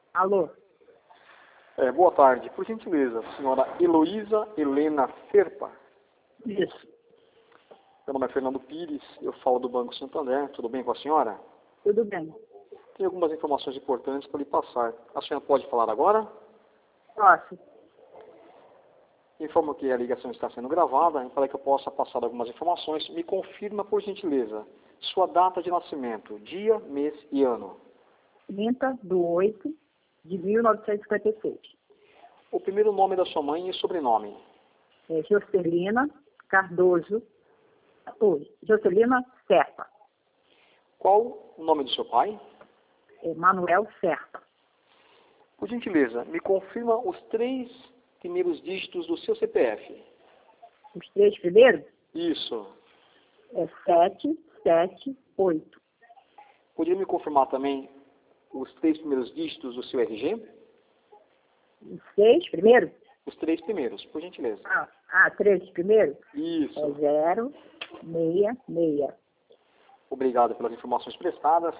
Alô? Boa tarde. Por gentileza, senhora Heloísa Helena Serpa. Isso. Meu nome é Fernando Pires, eu falo do Banco Santander. Tudo bem com a senhora? Tudo bem. Tenho algumas informações importantes para lhe passar. A senhora pode falar agora? Posso? Informo que a ligação está sendo gravada e para que eu possa passar algumas informações, me confirma, por gentileza, sua data de nascimento, dia, mês e ano. 30/8/1956. O primeiro nome da sua mãe e sobrenome. Jocelina Cardoso. Jocelina Serpa. Qual o nome do seu pai? Manuel Serpa. Por gentileza, me confirma os 3 primeiros dígitos do seu CPF. Os 3 primeiros? Isso. 778. Poderia me confirmar também os 3 primeiros dígitos do seu RG? Os 6 primeiros? Os 3 primeiros, por gentileza. 3 primeiros? Isso. 066. Obrigado pelas informações prestadas.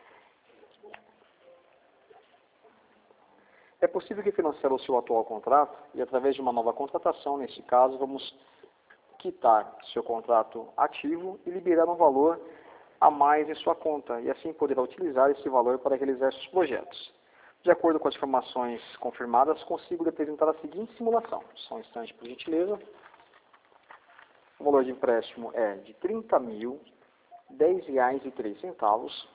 É possível que financiar o seu atual contrato e, através de uma nova contratação, neste caso, vamos quitar seu contrato ativo e liberar um valor a mais em sua conta, e assim poderá utilizar esse valor para realizar seus projetos. De acordo com as informações confirmadas, consigo apresentar a seguinte simulação. Só um instante, por gentileza. O valor de empréstimo é de R$ 30.010,03.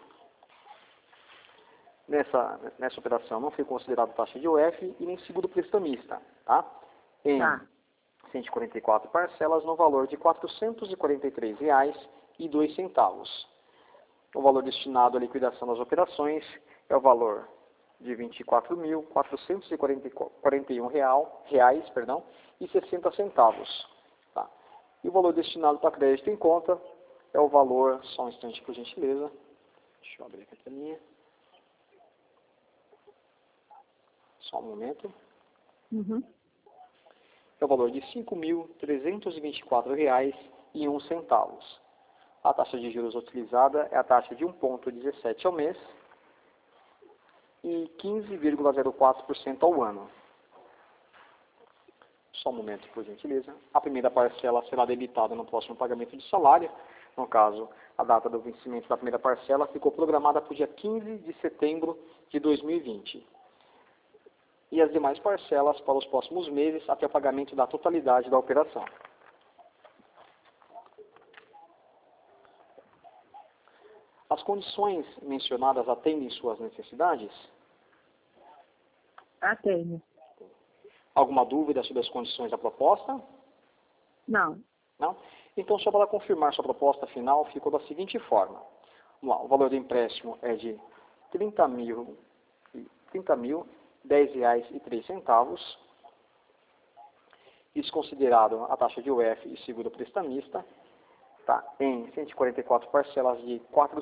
Nessa operação não foi considerada taxa de UF e nem seguro prestamista, tá? Em 144 parcelas no valor de R$ 443,02. O valor destinado à liquidação das operações é o valor de R$ 24.441,60. Tá? E o valor destinado para crédito em conta é o valor, só um instante por gentileza, deixa eu abrir aqui a linha. Só um momento. É o valor de R$ 5.324,01. A taxa de juros utilizada é a taxa de 1,17 ao mês e 15,04% ao ano. Só um momento, por gentileza. A primeira parcela será debitada no próximo pagamento de salário. No caso, a data do vencimento da primeira parcela ficou programada para o dia 15 de setembro de 2020. E as demais parcelas para os próximos meses até o pagamento da totalidade da operação. As condições mencionadas atendem suas necessidades? Atende. Alguma dúvida sobre as condições da proposta? Não. Não? Então, só para confirmar sua proposta final, ficou da seguinte forma. Vamos lá, o valor do empréstimo é de R$ 30.010,03. Isso considerado a taxa de UF e seguro prestamista, tá, em 144 parcelas de R$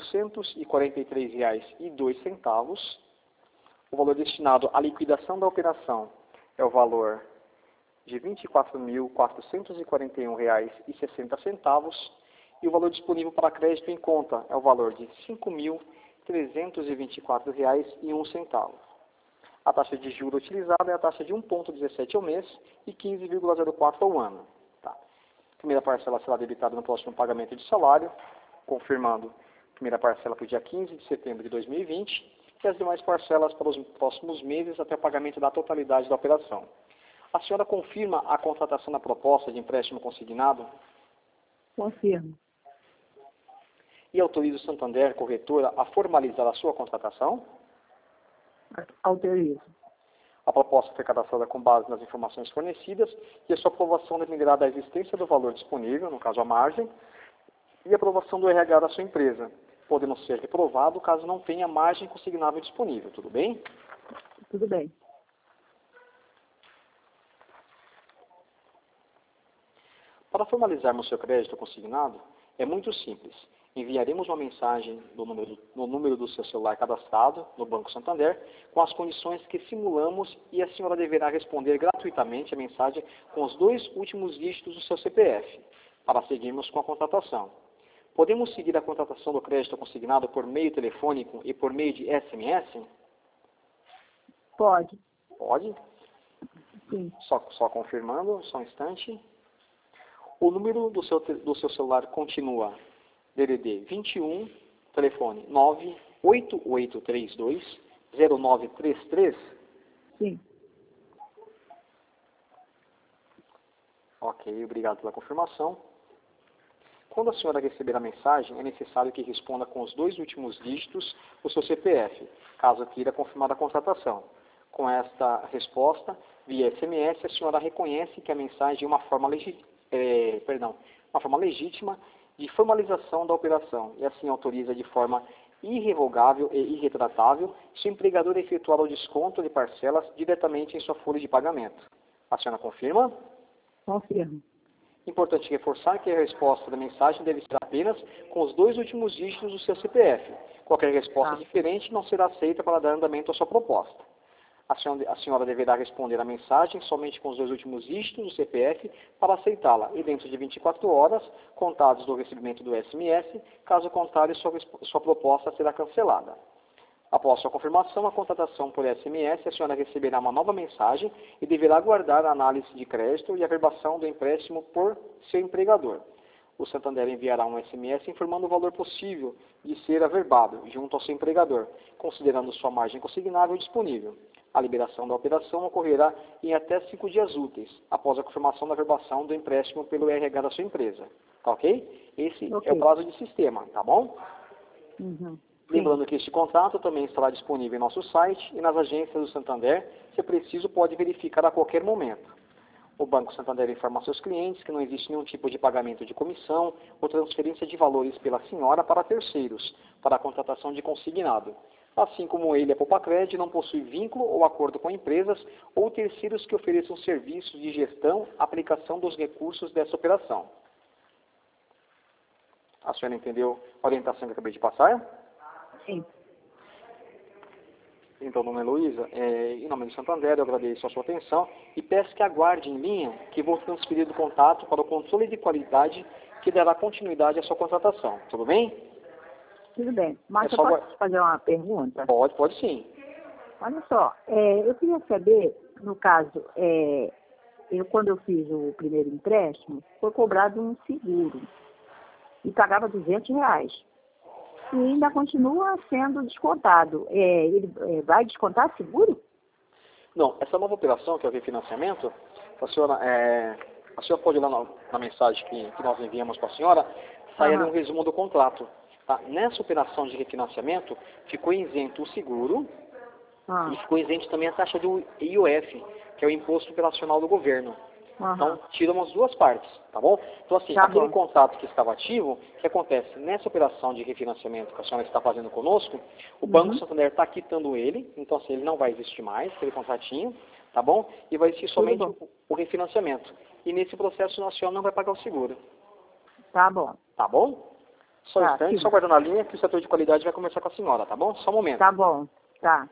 443,02. O valor destinado à liquidação da operação é o valor de R$ 24.441,60 e o valor disponível para crédito em conta é o valor de R$ 5.324,01. A taxa de juros utilizada é a taxa de 1,17 ao mês e 15,04 ao ano. Tá. A primeira parcela será debitada no próximo pagamento de salário, confirmando a primeira parcela para o dia 15 de setembro de 2020 e as demais parcelas para os próximos meses até o pagamento da totalidade da operação. A senhora confirma a contratação da proposta de empréstimo consignado? Confirmo. E autoriza o Santander, corretora, a formalizar a sua contratação? Autorizo. A proposta foi cadastrada com base nas informações fornecidas e a sua aprovação dependerá da existência do valor disponível, no caso a margem, e a aprovação do RH da sua empresa, podendo ser reprovado caso não tenha margem consignável disponível. Tudo bem? Tudo bem. Para formalizarmos seu crédito consignado, é muito simples. Enviaremos uma mensagem no número do seu celular cadastrado no Banco Santander com as condições que simulamos e a senhora deverá responder gratuitamente a mensagem com os 2 últimos dígitos do seu CPF, para seguirmos com a contratação. Podemos seguir a contratação do crédito consignado por meio telefônico e por meio de SMS? Pode. Pode? Sim. Só confirmando, só um instante. O número do seu celular continua DDD 21, telefone 988320933. Sim. Ok, obrigado pela confirmação. Quando a senhora receber a mensagem, é necessário que responda com os 2 últimos dígitos o seu CPF, caso queira confirmar a contratação. Com esta resposta, via SMS, a senhora reconhece que a mensagem é uma forma legítima de formalização da operação e assim autoriza de forma irrevogável e irretratável se o empregador efetuar o desconto de parcelas diretamente em sua folha de pagamento. A senhora confirma? Confirmo. Importante reforçar que a resposta da mensagem deve ser apenas com os 2 últimos dígitos do seu CPF. Qualquer resposta diferente não será aceita para dar andamento à sua proposta. A senhora deverá responder a mensagem somente com os 2 últimos dígitos do CPF para aceitá-la e dentro de 24 horas, contados do recebimento do SMS, caso contrário, sua proposta será cancelada. Após sua confirmação, a contratação por SMS, a senhora receberá uma nova mensagem e deverá aguardar a análise de crédito e a averbação do empréstimo por seu empregador. O Santander enviará um SMS informando o valor possível de ser averbado junto ao seu empregador, considerando sua margem consignável disponível. A liberação da operação ocorrerá em até 5 dias úteis, após a confirmação da averbação do empréstimo pelo RH da sua empresa. Tá ok? Esse é o prazo de sistema, tá bom? Uhum. Lembrando que este contrato também estará disponível em nosso site e nas agências do Santander, se preciso, pode verificar a qualquer momento. O Banco Santander informa aos seus clientes que não existe nenhum tipo de pagamento de comissão ou transferência de valores pela senhora para terceiros, para a contratação de consignado. Assim como ele, a Poupa-Cred não possui vínculo ou acordo com empresas ou terceiros que ofereçam serviços de gestão, aplicação dos recursos dessa operação. A senhora entendeu a orientação que eu acabei de passar? Sim. Então, dona Heloísa, em nome do Santander, eu agradeço a sua atenção e peço que aguarde em linha que vou transferir o contato para o controle de qualidade que dará continuidade à sua contratação. Tudo bem? Tudo bem. Mas É eu só posso te fazer uma pergunta? Pode sim. Olha só, eu queria saber, no caso, quando eu fiz o primeiro empréstimo, foi cobrado um seguro e pagava R$ 200. E ainda continua sendo descontado. Ele vai descontar seguro? Não, essa nova operação, que é o refinanciamento, a senhora pode ir lá na mensagem que nós enviamos para a senhora, sai ali um resumo do contrato. Tá? Nessa operação de refinanciamento, ficou isento o seguro e ficou isento também a taxa do IOF, que é o Imposto Operacional do Governo. Então, tiram as 2 partes, tá bom? Então, assim, aquele contrato que estava ativo, o que acontece? Nessa operação de refinanciamento que a senhora está fazendo conosco, o Banco Santander está quitando ele, então, assim, ele não vai existir mais, aquele contratinho, tá bom? E vai existir somente o refinanciamento. E nesse processo, a senhora não vai pagar o seguro. Tá bom. Tá bom? Só um instante, só guardando a linha que o setor de qualidade vai conversar com a senhora, tá bom? Só um momento. Tá bom, tá.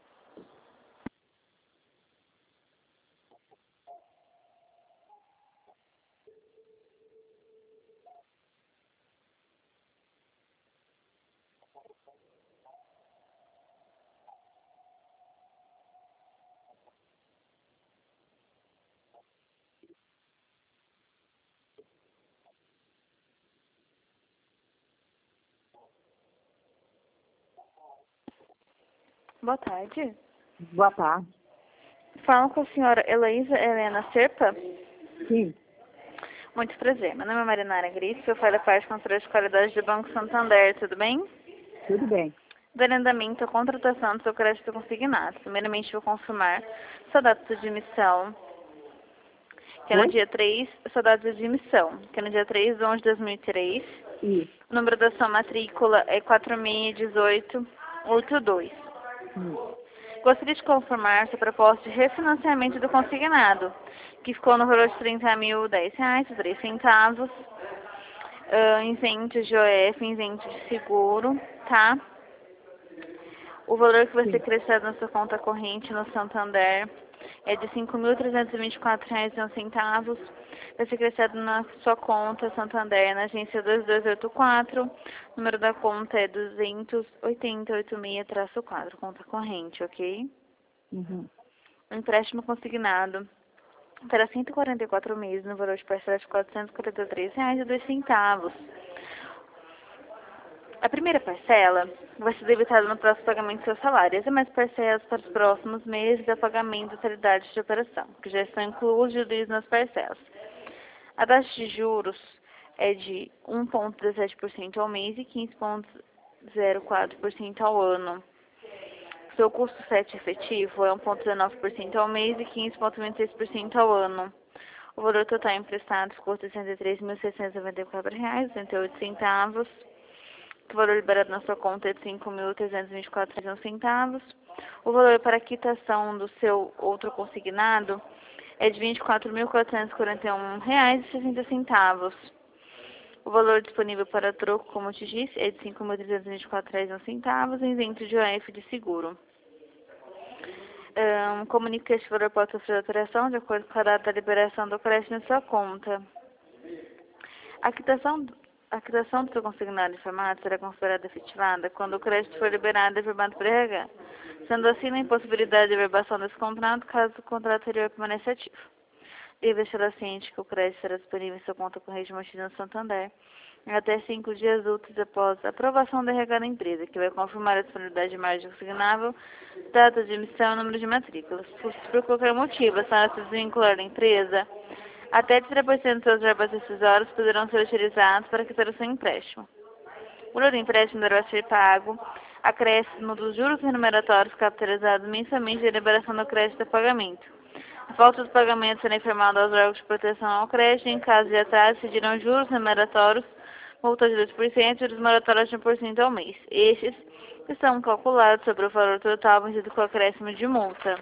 Boa tarde. Boa tarde. Falo com a senhora Heloísa Helena Serpa. Sim. Muito prazer. Meu nome é Marinara Grife, eu faço parte do controle de qualidade do Banco Santander, tudo bem? Tudo bem. Dando andamento à contratação do seu crédito consignado. Primeiramente, vou confirmar sua data de emissão, que é no dia 3, sua data de emissão, que é no dia 3 de 11 de 2003. Isso. O número da sua matrícula é 461882. Gostaria de confirmar sua proposta de refinanciamento do consignado, que ficou no valor de R$30.010,03, isento de IOF, isento de seguro, tá? O valor que vai ser crescido na sua conta corrente no Santander é de R$5.324,01. Vai ser crescido na sua conta Santander, na agência 2284. O número da conta é 28086-4, conta corrente, ok? Uhum. O empréstimo consignado terá 144 meses no valor de parcela de R$ 443,02. A primeira parcela vai ser debitada no próximo pagamento do seu salário. As demais parcelas para os próximos meses é o pagamento da totalidade de operação, que já estão incluídos nas parcelas. A taxa de juros é de 1,17% ao mês e 15,04% ao ano. Seu custo FET efetivo é 1,19% ao mês e 15,26% ao ano. O valor total emprestado ficou R$ 63.694,68. O valor liberado na sua conta é de R$ 5.324,01. O valor para quitação do seu outro consignado é de R$ 24.441,60. O valor disponível para troco, como eu te disse, é de R$ 5.324,01, isento de OF de seguro. Comunique que este valor pode sofrer alteração de acordo com a data da liberação do crédito na sua conta. A quitação do seu consignado informado será considerada efetivada quando o crédito for liberado e averbado por RH. Sendo assim, não há impossibilidade de averbação desse contrato caso o contrato anterior permaneça ativo. Deve deixar ciente que o crédito será disponível em sua conta corrente mantida no Santander em até 5 dias úteis após a aprovação da RH da empresa, que vai confirmar a disponibilidade de margem consignável, data de emissão e número de matrículas. Se por qualquer motivo a senhora se desvincular da empresa, até 30% dos seus verbas decisórios poderão ser utilizados para quitar o seu empréstimo. O valor do empréstimo deverá ser pago acréscimo dos juros remuneratórios capitalizados mensalmente de liberação do crédito a pagamento. A falta do pagamento será informada aos órgãos de proteção ao crédito. Em caso de atraso, decidirão juros remuneratórios, multa de 2% e juros moratórios de 1% ao mês. Estes estão calculados sobre o valor total vencido com acréscimo de multa.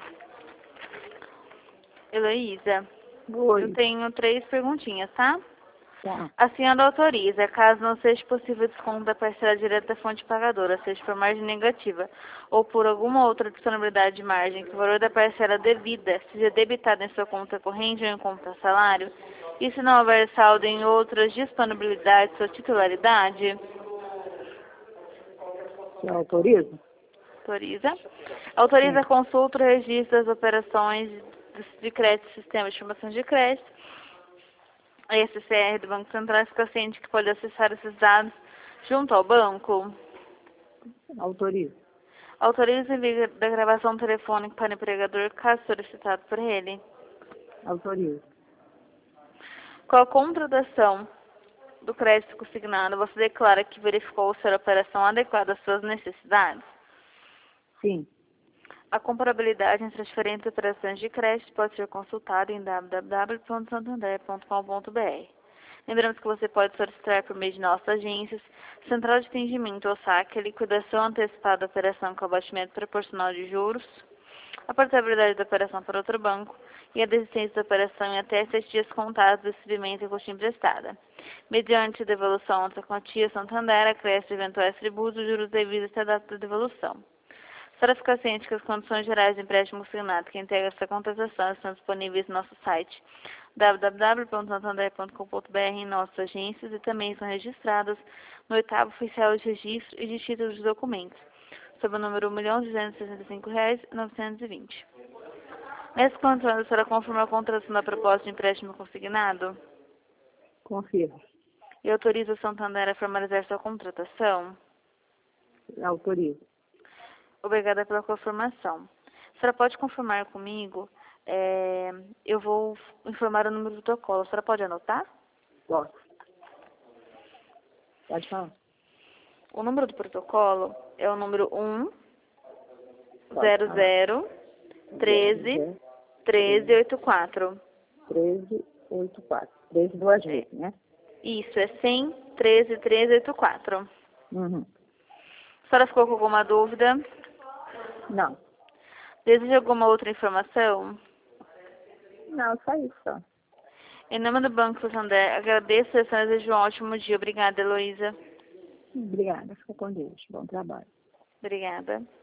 Heloísa, Oi. eu tenho 3 perguntinhas, tá? Tá. A senhora autoriza, caso não seja possível desconto da parcela direta da fonte pagadora, seja por margem negativa ou por alguma outra disponibilidade de margem, que o valor da parcela devida seja debitado em sua conta corrente ou em conta salário, e se não houver saldo em outras disponibilidades, sua titularidade? Você autoriza? Autoriza. Autoriza Sim. a consulta e registro das operações de crédito, sistema de informação de crédito, a SCR do Banco Central, fica ciente que pode acessar esses dados junto ao banco. Autoriza. Autoriza o envio da gravação telefônica para o empregador, caso solicitado por ele. Autoriza. Com a contratação do crédito consignado, você declara que verificou ser a operação adequada às suas necessidades? Sim. A comparabilidade entre as diferentes operações de crédito pode ser consultada em www.santander.com.br. Lembramos que você pode solicitar por meio de nossas agências, Central de Atendimento ou SAC, a liquidação antecipada da operação com abatimento proporcional de juros, a portabilidade da operação para outro banco e a desistência da operação em até 7 dias contados do recebimento e quantia emprestada. Mediante devolução outra quantia, Santander acresce eventuais tributos, juros devidos até a data da devolução. Para ficar ciente que as condições gerais de empréstimo consignado que integra essa contratação estão disponíveis no nosso site www.santander.com.br em nossas agências e também são registradas no 8º Oficial de Registro e de Títulos de Documentos, sob o número R$ 1.265.920. Nessa condição, a senhora confirma a contratação da proposta de empréstimo consignado? Confirmo. E autoriza o Santander a formalizar sua contratação? Autoriza. Obrigada pela confirmação. A senhora pode confirmar comigo? Eu vou informar o número do protocolo. A senhora pode anotar? Posso. Pode falar. O número do protocolo é o número 100131384. 1384. 13 duas vezes, né? Isso, é 100131384. Uhum. A senhora ficou com alguma dúvida? Não. Deseja alguma outra informação? Não, só isso. Só. Em nome do Banco Santander, agradeço e desejo um ótimo dia. Obrigada, Heloísa. Obrigada. Fica com Deus. Bom trabalho. Obrigada.